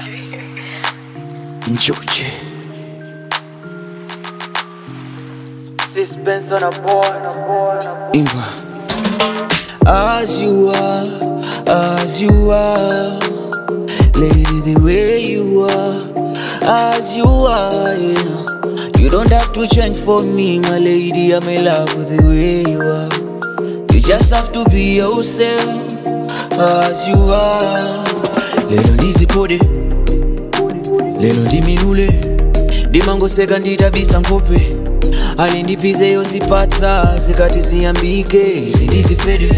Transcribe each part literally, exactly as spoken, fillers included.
George. Suspense on a board, a board, a board. Inva. As you are, as you are, lady, the way you are, as you are, yeah. You don't have to change for me, my lady. I'm in love with the way you are. You just have to be yourself, as you are. Lelo ndizipode, lelo ndiminule, dimango seka nditabisa nkope. Alindipize yozipata, zikati ziyambike. Izi ndizifede,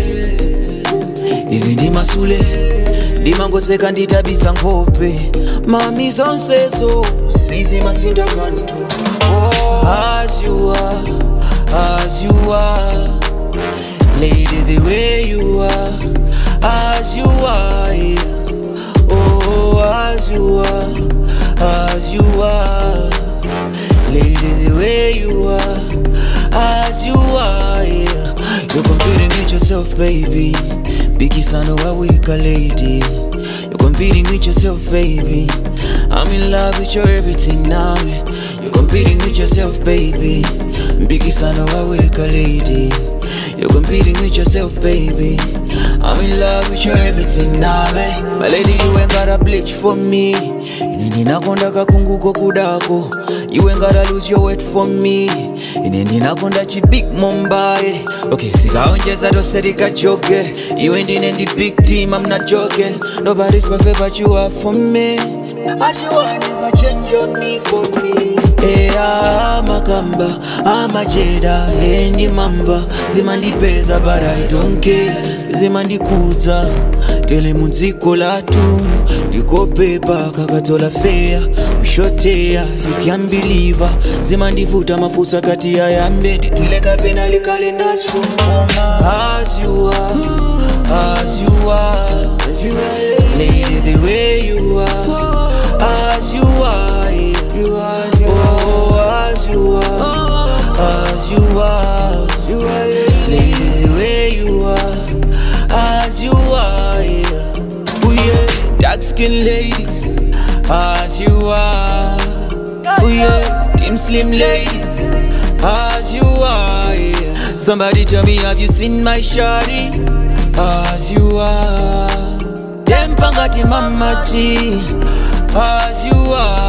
izi ndimasule, dimango seka nditabisa nkope. Mami zonsezo, sizi masinda kanto. Oh, as you are, as you are, lady, the way you are, as you are, yeah. Oh, as you are, as you are, lady, the way you are, as you are, yeah. You're competing with yourself, baby. Biggie Sano, a weaker lady. You're competing with yourself, baby. I'm in love with your everything now. You're competing with yourself, baby. Biggie Sano, a weaker lady. You're competing with yourself, baby. I'm in love with your everything now, eh? My lady, you ain't gotta bleach for me. Inendinakonda kakunguko kudako. You ain't gotta lose your weight for me. Inendinakonda chibig Mumbai. Okay, sikaonjeza doserika joke. You ain't in the big team, I'm not joking. Nobody's perfect but you are for me. As you are, never change on me for me. Hey, I'm a kamba, I'm a jeda, any mamba. Zimandi pesa but I don't care. Zimandi kuza, tele munziko latu. Liko pepa, kakatola fair. Ushotea, you can't believe her. Zimandi futa mafusa kati ya yambe. Ditileka pena likale nacho. As you are, as you are, lady, the way you are, as you are, yeah. Oh, as you are, as you are, lady, the way you are, as you are, yeah. Oh yeah, dark skin ladies, as you are. Oh yeah, Team Slim ladies, as you are, yeah. Somebody tell me, have you seen my shawty? As you are. Tempangati mamachi, as you are.